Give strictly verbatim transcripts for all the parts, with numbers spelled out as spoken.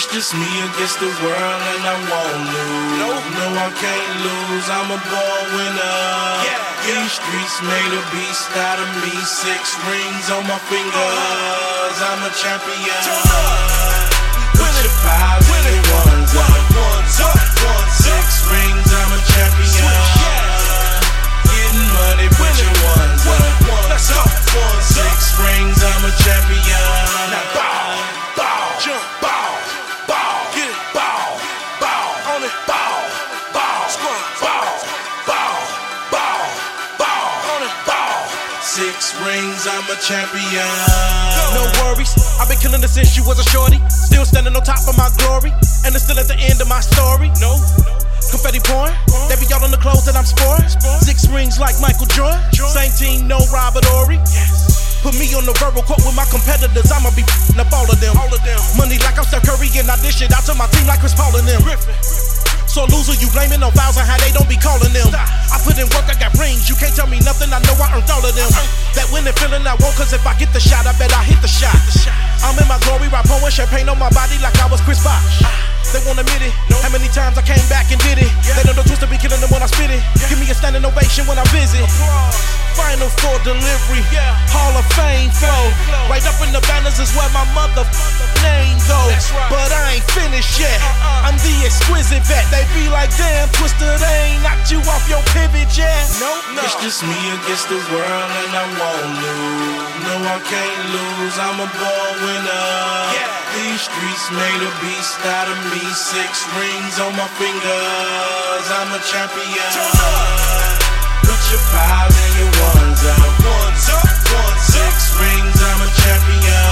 It's just me against the world and I won't lose. No, no, I can't lose. I'm a born winner. Yeah, these streets made a beast out of me. Six rings on my fingers. I'm a champion. Put your fives and your ones up. Six rings, I'm a champion. Getting money, put your ones up. Six rings, I'm a champion. Now ball, ball, jump, ball, ball, get it, ball, ball, on it, ball, ball, squat, ball, ball, ball, ball, on it, ball. Six rings, I'm a champion. No worries, I've been killing it since you was a shorty. Still standing on top of my glory, and it's still at the end of my story. No, confetti pouring, they be all on the clothes that I'm sporting. Six rings like Michael Jordan, same team, no Robert Horry. Put me on the verbal court with my competitors, I'ma be f***ing up all of them. Money like I'm Steph Curry, and I dish it out to my team like Chris Paul and them. So loser, you blaming on fouls and how they don't be calling them. I put in work, I got rings, you can't tell me nothing, I know I earned all of them. That winning feeling I want, cause if I get the shot, I bet I hit the shot. I'm in my glory, right, pouring champagne on my body like I was Chris Bosh. They won't admit it, how many times I came back and did it. They know the twist to be killing them when I spit it. Give me a standing ovation when I visit. Final for delivery, Hall of Fame flow. Right up in the banners is where my mother name go. But I ain't finished yet, I'm the exquisite vet. They be like, damn, Twister, they ain't knocked you off your pivot yet. Nope, no. It's just me against the world and I won't lose. No, I can't lose, I'm a born winner. These streets made a beast out of me. Six rings on my fingers, I'm a champion. Put your fives and your ones up. Six rings, I'm a champion.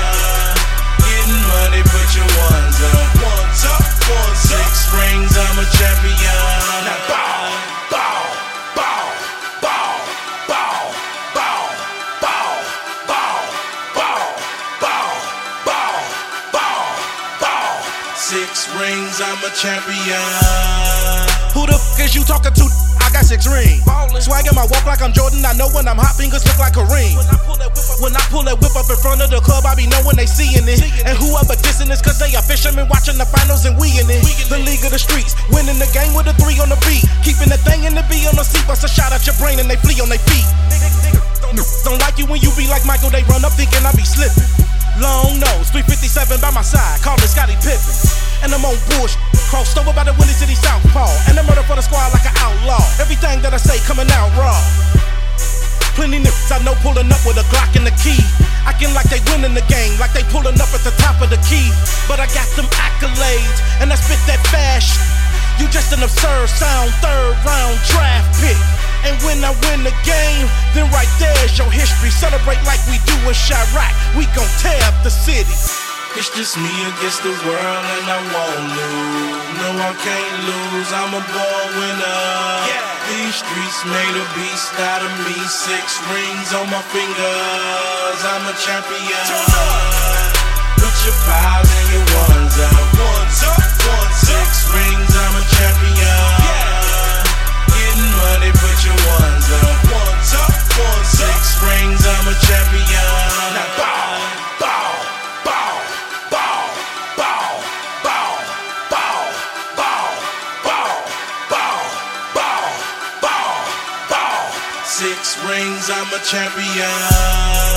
Getting money, put your ones up. Six rings, I'm a champion. Now ball, ball, ball, ball, ball, ball, ball, ball, ball, ball, ball, ball, ball. Six rings, I'm a champion. Who the f*** is you talking to? I got six rings. Swag in my walk like I'm Jordan. I know when I'm hot, fingers look like Kareem. When I pull that whip up in front of the club, I be knowing they seeing it. And whoever dissing is cause they a fisherman watching the finals and we in it. The league of the streets, winning the game with a three on the beat. Keeping the thing in the B on the seat, bust a shot at your brain and they flee on their feet. Don't like you when you be like Michael, they run up thinking I be slipping. Long nose, three fifty-seven by my side, call it Scottie Pippen. And I'm on bullshit, crossed over by the Windy City Southpaw. And I murder for the squad like an outlaw. Everything that I say coming out raw. Plenty niggas I know pulling up with a Glock and the key. Acting like they winning the game, like they pulling up at the top of the key. But I got them accolades, and I spit that fast shit. You just an absurd sound, third round draft pick. And when I win the game, then right there's your history. Celebrate like we do in Chirac, we gon' tear up the city. It's just me against the world and I won't lose. No, I can't lose, I'm a born winner. These streets made a beast out of me. Six rings on my fingers, I'm a champion. Put your fives and your ones up. Six rings, I'm a champion. Getting money, put your ones up. Six rings, I'm a champion. Now ball, ball, ball, ball, ball, ball, ball, ball, ball, ball, ball, ball, ball. Six rings, I'm a champion.